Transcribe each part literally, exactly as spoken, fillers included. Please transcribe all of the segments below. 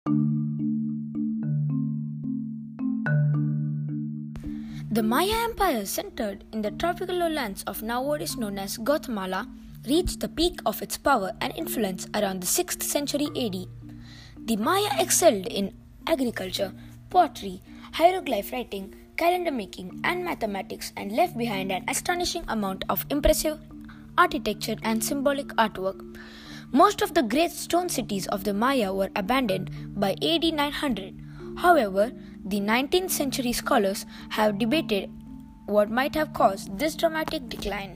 The Maya Empire, centered in the tropical lowlands of now what is known as Guatemala, reached the peak of its power and influence around the sixth century A D. The Maya excelled in agriculture, pottery, hieroglyph writing, calendar making, and mathematics, and left behind an astonishing amount of impressive architecture and symbolic artwork. Most of the great stone cities of the Maya were abandoned by A D nine hundred. However, the nineteenth century scholars have debated what might have caused this dramatic decline.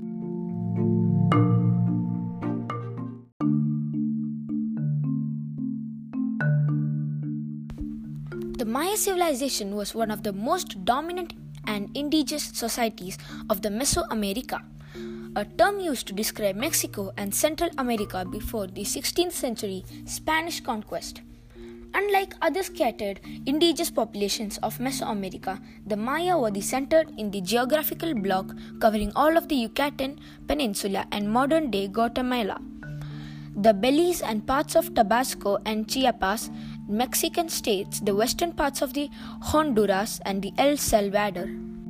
The Maya civilization was one of the most dominant and indigenous societies of the Mesoamerica, a term used to describe Mexico and Central America before the sixteenth century Spanish conquest. Unlike other scattered indigenous populations of Mesoamerica, the Maya were centered in the geographical block covering all of the Yucatan Peninsula and modern-day Guatemala, the Belize and parts of Tabasco and Chiapas, Mexican states, the western parts of the Honduras and the El Salvador.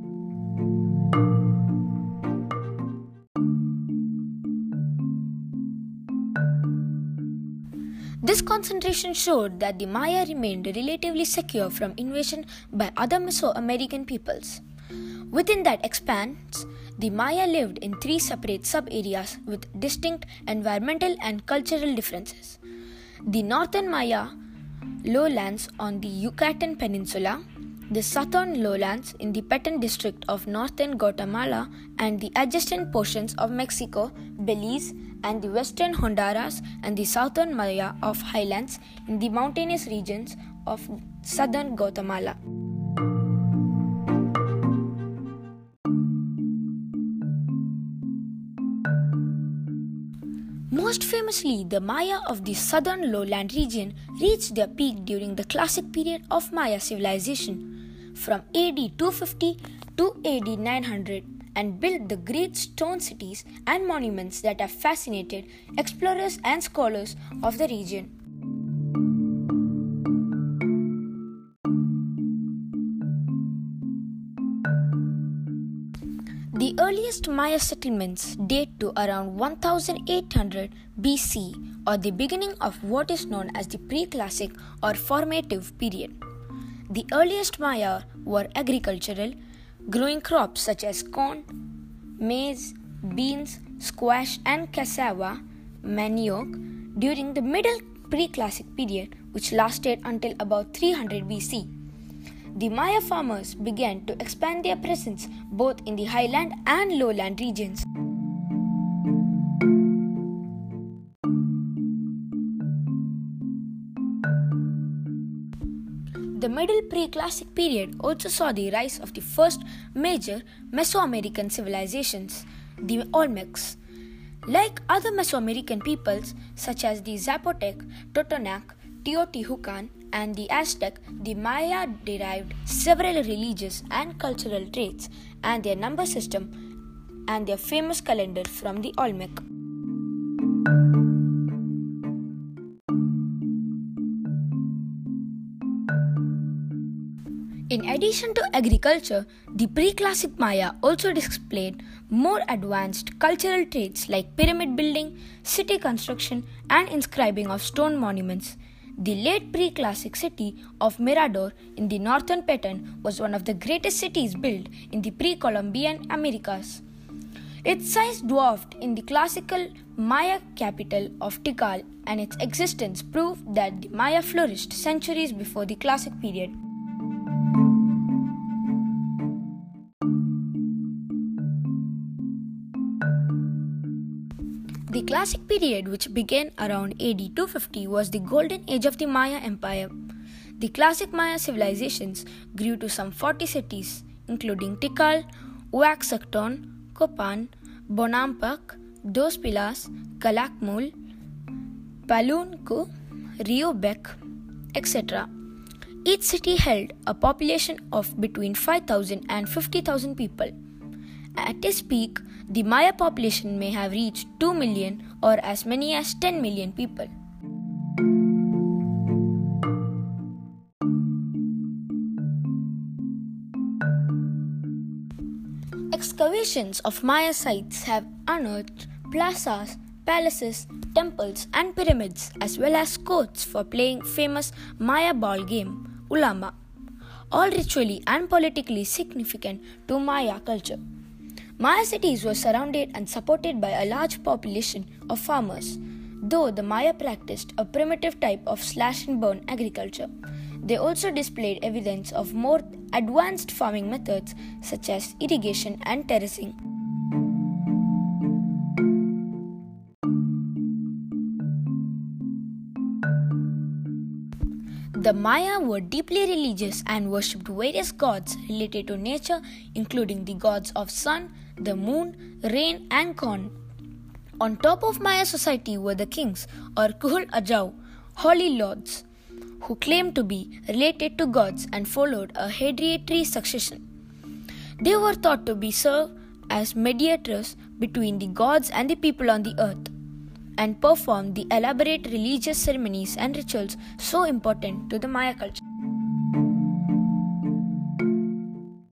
This concentration showed that the Maya remained relatively secure from invasion by other Mesoamerican peoples. Within that expanse, the Maya lived in three separate sub-areas with distinct environmental and cultural differences. The northern Maya lowlands on the Yucatan Peninsula, the southern lowlands in the Petén district of northern Guatemala, and the adjacent portions of Mexico, Belize, and the western Honduras and the southern Maya of highlands in the mountainous regions of southern Guatemala. Most famously, the Maya of the southern lowland region reached their peak during the classic period of Maya civilization, from A D two fifty to A D nine hundred, and built the great stone cities and monuments that have fascinated explorers and scholars of the region. The earliest Maya settlements date to around one thousand eight hundred B C, or the beginning of what is known as the pre-classic or formative period. The earliest Maya were agricultural, growing crops such as corn, maize, beans, squash, and cassava, manioc, during the Middle Pre-Classic period, which lasted until about three hundred B C. The Maya farmers began to expand their presence both in the highland and lowland regions. The Middle Pre-Classic period also saw the rise of the first major Mesoamerican civilizations, the Olmecs. Like other Mesoamerican peoples such as the Zapotec, Totonac, Teotihuacan, and the Aztec, the Maya derived several religious and cultural traits and their number system and their famous calendar from the Olmec. In addition to agriculture, the pre-classic Maya also displayed more advanced cultural traits like pyramid building, city construction, and inscribing of stone monuments. The late pre-classic city of Mirador in the northern Petén was one of the greatest cities built in the pre-Columbian Americas. Its size dwarfed in the classical Maya capital of Tikal, and its existence proved that the Maya flourished centuries before the classic period. The classic period, which began around A D two fifty, was the golden age of the Maya Empire. The classic Maya civilizations grew to some forty cities, including Tikal, Oaxacan, Copan, Bonampak, Dos Pilas, Calakmul, Palunco, Rio Bec, et cetera. Each city held a population of between five thousand and fifty thousand people. At its peak, the Maya population may have reached two million or as many as ten million people. Excavations of Maya sites have unearthed plazas, palaces, temples, and pyramids, as well as courts for playing famous Maya ball game, Ulama, all ritually and politically significant to Maya culture. Maya cities were surrounded and supported by a large population of farmers, though the Maya practiced a primitive type of slash and burn agriculture. They also displayed evidence of more advanced farming methods such as irrigation and terracing. The Maya were deeply religious and worshipped various gods related to nature, including the gods of sun, the moon, rain, and corn. On top of Maya society were the kings, or Kuhul Ajau, holy lords, who claimed to be related to gods and followed a hereditary succession. They were thought to be served as mediators between the gods and the people on the earth, and performed the elaborate religious ceremonies and rituals so important to the Maya culture.